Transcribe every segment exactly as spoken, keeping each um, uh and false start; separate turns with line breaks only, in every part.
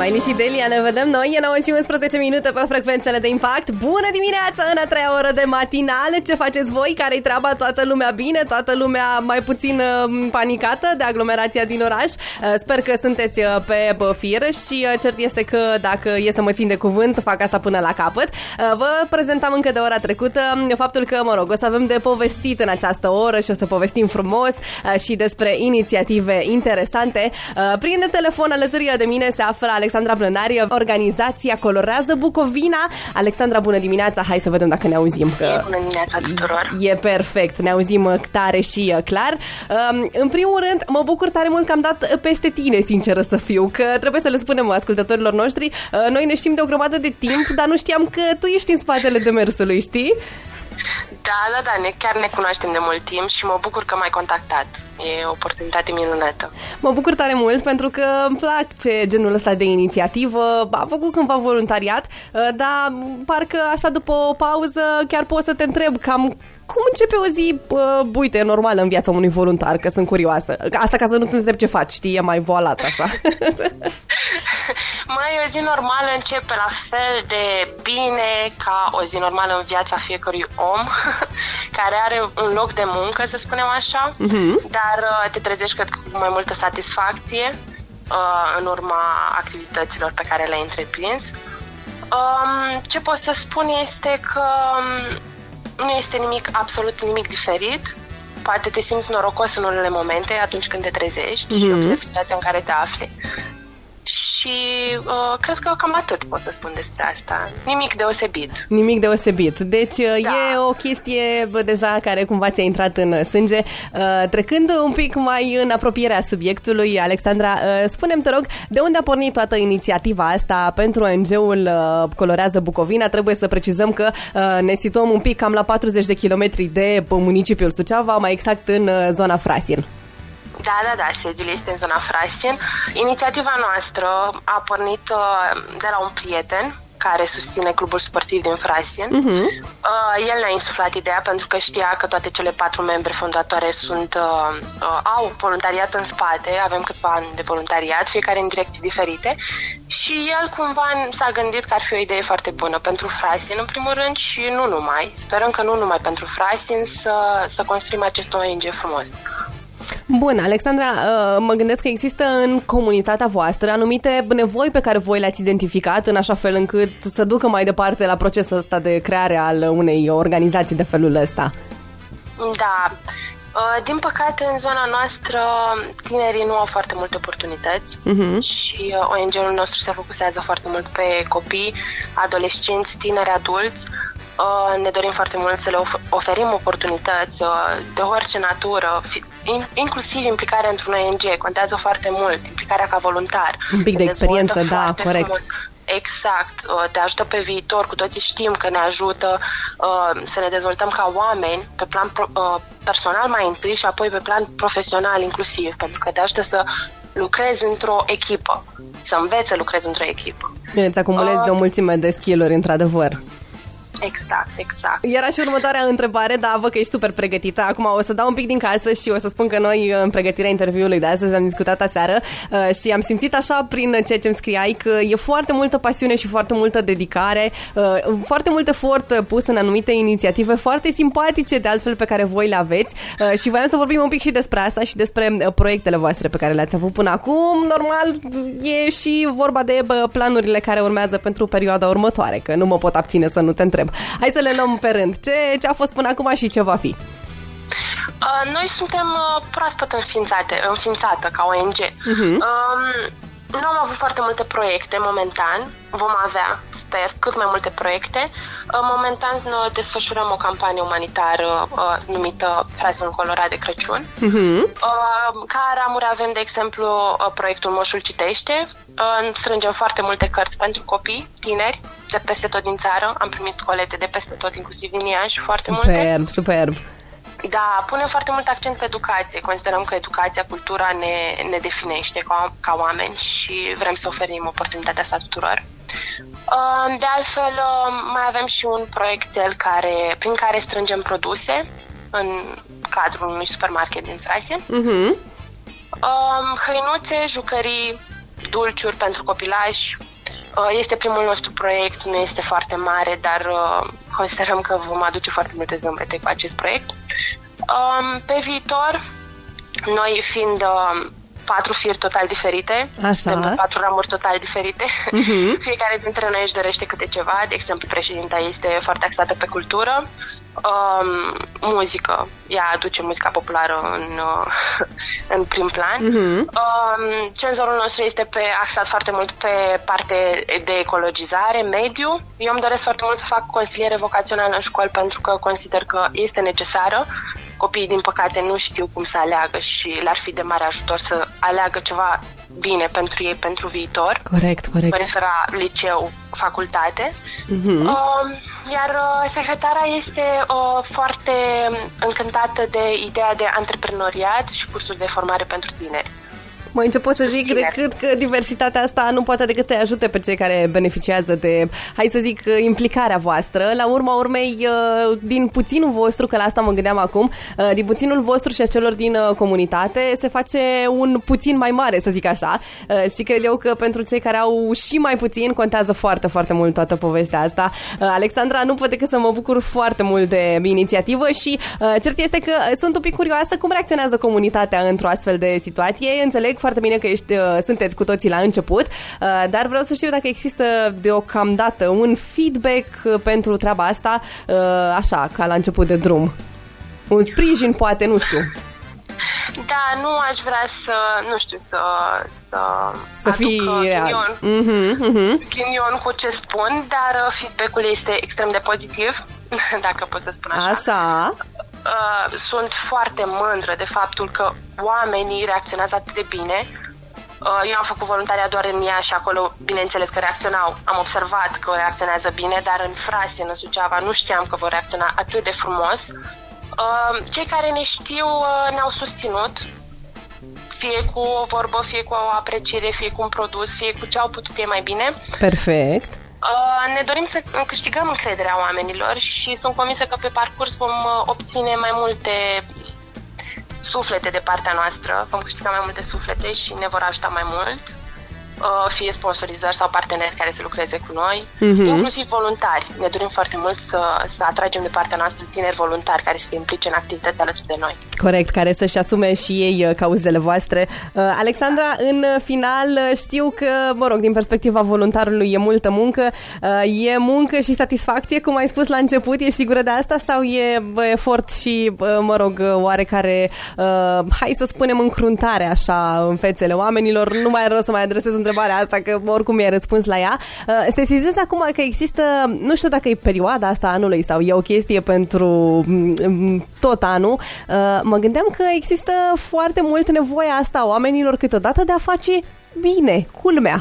Miley și Delia, ne vedem noi. E nouă și unsprezece minute pe frecvențele de Impact. Bună dimineața în a treia oră de matinale. Ce faceți voi? Care-i treaba? Toată lumea bine? Toată lumea mai puțin uh, panicată de aglomerația din oraș? Uh, sper că sunteți uh, pe uh, fir și uh, cert este că dacă e să mă țin de cuvânt, fac asta până la capăt. Uh, vă prezentam încă de ora trecută uh, faptul că, mă rog, o să avem de povestit în această oră și o să povestim frumos uh, și despre inițiative interesante. Uh, prin telefon alături de mine se află Alexandra Blănari, organizația Colorează Bucovina. Alexandra, bună dimineața! Hai să vedem dacă ne auzim.
Că bună dimineața tuturor!
E perfect, ne auzim tare și clar. În primul rând, mă bucur tare mult că am dat peste tine, sinceră să fiu, că trebuie să le spunem ascultătorilor noștri. Noi ne știm de o grămadă de timp, dar nu știam că tu ești în spatele demersului, știi?
Da, da, da, ne, chiar ne cunoaștem de mult timp și mă bucur că m-ai contactat. E o oportunitate minunată.
Mă bucur tare mult pentru că îmi place genul ăsta de inițiativă. Am făcut cândva voluntariat, dar parcă așa după o pauză chiar pot să te întreb cam cum începe o zi, uh, uite, normală în viața unui voluntar, că sunt curioasă. Asta ca să nu te întreb ce faci, știi, e mai voalat așa.
Mai o zi normală începe la fel de bine ca o zi normală în viața fiecărui om care are un loc de muncă, să spunem așa, uh-huh. dar uh, te trezești cred, cu mai multă satisfacție uh, în urma activităților pe care le-ai întreprins. Um, ce pot să spun este că um, nu este nimic, absolut nimic diferit. Poate te simți norocos în unele momente atunci când te trezești mm-hmm. și observi situația în care te afli. Și uh, cred că cam atât pot să spun despre asta. Nimic deosebit.
Nimic deosebit. Deci da. E o chestie bă, deja care cumva ți-a intrat în sânge. Uh, trecând un pic mai în apropierea subiectului, Alexandra, uh, spune-mi, te rog, de unde a pornit toată inițiativa asta pentru O N G-ul uh, Colorează Bucovina? Trebuie să precizăm că uh, ne situăm un pic cam la patruzeci de kilometri de municipiul Suceava, mai exact în uh, zona Frasin.
Da, da, da, sediul este în zona Frasin. Inițiativa noastră a pornit uh, de la un prieten care susține clubul sportiv din Frasin. Uh-huh. Uh, el ne-a insuflat ideea pentru că știa că toate cele patru membre fondatoare sunt, uh, uh, au voluntariat în spate, avem câțiva ani de voluntariat, fiecare în direcții diferite și el cumva s-a gândit că ar fi o idee foarte bună pentru Frasin, în primul rând, și nu numai. Sperăm că nu numai pentru Frasin să, să construim acest O N G frumos.
Bun, Alexandra, mă gândesc că există în comunitatea voastră anumite nevoi pe care voi le-ați identificat în așa fel încât să ducă mai departe la procesul ăsta de creare al unei organizații de felul ăsta.
Da, din păcate în zona noastră tinerii nu au foarte multe oportunități uh-huh. și O N G-ul nostru se focusează foarte mult pe copii, adolescenți, tineri, adulți. Ne dorim foarte mult să le oferim oportunități de orice natură, inclusiv implicarea într-un O N G. Contează foarte mult, implicarea ca voluntar.
Un pic de experiență, da, corect. Frumos.
Exact, te ajută pe viitor, cu toții știm că ne ajută să ne dezvoltăm ca oameni pe plan personal mai întâi și apoi pe plan profesional inclusiv, pentru că te ajută să lucrezi într-o echipă, să înveți să lucrezi într-o echipă.
Îți acumulezi uh, de o mulțime de skill-uri, într-adevăr.
Exact, exact.
Era și următoarea întrebare, dar văd că ești super pregătită. Acum o să dau un pic din casă și o să spun că noi în pregătirea interviului de astăzi am discutat aseară uh, și am simțit așa prin ceea ce îmi scriai că e foarte multă pasiune și foarte multă dedicare, uh, foarte mult efort pus în anumite inițiative foarte simpatice de altfel pe care voi le aveți uh, și voiam să vorbim un pic și despre asta și despre uh, proiectele voastre pe care le-ați avut până acum. Normal e și vorba de uh, planurile care urmează pentru perioada următoare, că nu mă pot abține să nu te întreb. Hai să le luăm pe rând. Ce, ce a fost până acum și ce va fi?
Uh, noi suntem uh, proaspăt înființate, înființată ca O N G. Uh-huh. Uh, nu am avut foarte multe proiecte momentan. Vom avea, sper, cât mai multe proiecte. Uh, momentan uh, desfășurăm o campanie umanitară uh, numită Frasin colorat de Crăciun. Uh-huh. Uh, ca ramuri avem, de exemplu, uh, proiectul Moșul Citește. Uh, strângem foarte multe cărți pentru copii, tineri, de peste tot din țară. Am primit colete de peste tot, inclusiv din Iași, foarte
superb,
multe.
Superb, superb.
Da, punem foarte mult accent pe educație. Considerăm că educația, cultura ne, ne definește ca, ca oameni și vrem să oferim oportunitatea asta tuturor. De altfel, mai avem și un proiectel care, prin care strângem produse în cadrul unui supermarket din Frasin. Uh-huh. Hăinuțe, jucării, dulciuri pentru copilași. Este primul nostru proiect, nu este foarte mare, dar considerăm că vom aduce foarte multe zâmbete cu acest proiect. Pe viitor, noi fiind patru firi total diferite, suntem patru ramuri total diferite, uh-huh. Fiecare dintre noi își dorește câte ceva. De exemplu, președinta este foarte axată pe cultură, um, muzică, ea aduce muzica populară în, uh, în prim plan. Uh-huh. Um, cenzorul nostru este pe, axat foarte mult pe parte de ecologizare, mediu. Eu îmi doresc foarte mult să fac consiliere vocațională în școli pentru că consider că este necesară. Copiii, din păcate, nu știu cum să aleagă și le-ar fi de mare ajutor să aleagă ceva bine pentru ei, pentru viitor.
Corect, corect.
Prefera liceu, facultate.
Uh-huh.
Uh, iar uh, secretara este uh, foarte încântată de ideea de antreprenoriat și cursuri de formare pentru tineri.
Mă încep să zic decât că diversitatea asta nu poate decât să-i ajute pe cei care beneficiază de, hai să zic, implicarea voastră. La urma urmei, din puținul vostru, că la asta mă gândeam acum, din puținul vostru și a celor din comunitate se face un puțin mai mare, să zic așa. Și cred eu că pentru cei care au și mai puțin contează foarte, foarte mult toată povestea asta. Alexandra, nu pot decât să mă bucur foarte mult de inițiativă și cert este că sunt un pic curioasă cum reacționează comunitatea într-o astfel de situație. Înțeleg foarte bine că ești, sunteți cu toții la început, dar vreau să știu dacă există deocamdată un feedback pentru treaba asta, așa, ca la început de drum. Un sprijin, poate, nu știu.
Da, nu aș vrea să, nu știu, să să,
să fii ghinion, uh-huh, uh-huh.
ghinion cu ce spun, dar feedback-ul este extrem de pozitiv, dacă pot să spun așa.
Așa.
Uh, sunt foarte mândră de faptul că oamenii reacționează atât de bine. Uh, eu am făcut voluntariat doar în Iași și acolo, bineînțeles că reacționau. Am observat că reacționează bine, dar în Frasen, în Suceava, nu știam că vor reacționa atât de frumos. Uh, cei care ne știu uh, ne-au susținut, fie cu o vorbă, fie cu o apreciere, fie cu un produs, fie cu ce au putut ei mai bine.
Perfect.
Uh, ne dorim să câștigăm încrederea oamenilor și sunt convinsă că pe parcurs vom obține mai multe suflete de partea noastră, vom câștiga mai multe suflete și ne vor ajuta mai mult, uh, fie sponsorizări sau parteneri care să lucreze cu noi, uh-huh. inclusiv voluntari. Ne dorim foarte mult să, să atragem de partea noastră tineri voluntari care să se implice în activități alături de noi. Corect,
care să-și asume și ei cauzele voastre. Uh, Alexandra, în final, știu că, mă rog, din perspectiva voluntarului e multă muncă, uh, e muncă și satisfacție, cum ai spus la început, ești sigură de asta sau e bă, efort și, bă, mă rog, oarecare, uh, hai să spunem, încruntare așa în fețele oamenilor? Nu mai are rost să mai adresez întrebarea asta, că oricum e răspuns la ea. Uh, te sesizezi acum că există, nu știu dacă e perioada asta anului sau e o chestie pentru um, tot anul, uh, mă gândeam că există foarte mult nevoia asta a oamenilor câteodată de a face bine, culmea.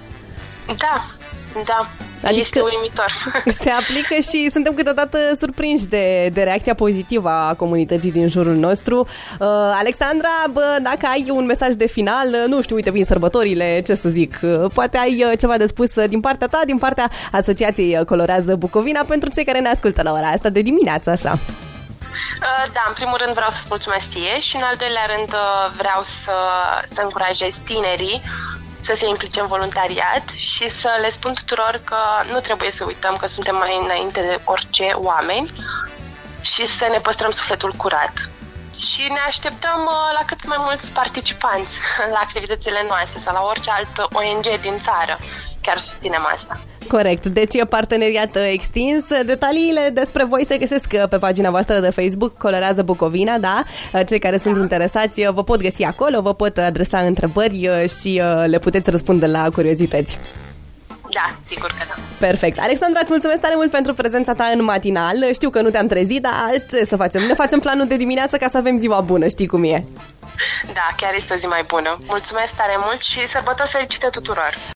Da, da. Adică este uimitor.
Se aplică și suntem câteodată surprinși de, de reacția pozitivă a comunității din jurul nostru. Uh, Alexandra, bă, dacă ai un mesaj de final, nu știu, uite, vin sărbătorile, ce să zic, poate ai ceva de spus din partea ta, din partea Asociației Colorează Bucovina, pentru cei care ne ascultă la ora asta de dimineață, așa.
Da, în primul rând vreau să-ți mulțumesc ție și în al doilea rând vreau să, să încurajez tinerii să se implice în voluntariat și să le spun tuturor că nu trebuie să uităm că suntem mai înainte de orice oameni și să ne păstrăm sufletul curat. Și ne așteptăm la cât mai mulți participanți la activitățile noastre sau la orice alt O N G din țară. Chiar susținem asta.
Corect, deci e parteneriat extins. Detaliile despre voi se găsesc pe pagina voastră de Facebook, Colorează Bucovina, da? Cei care sunt da. interesați vă pot găsi acolo, vă pot adresa întrebări și le puteți răspunde la curiozități.
Da, sigur că da.
Perfect. Alexandra, îți mulțumesc tare mult pentru prezența ta în matinal. Știu că nu te-am trezit, dar ce să facem? Ne facem planul de dimineață ca să avem ziua bună, știi cum e.
Da, chiar este o zi mai bună. Mulțumesc tare mult și sărbători fericite tuturor!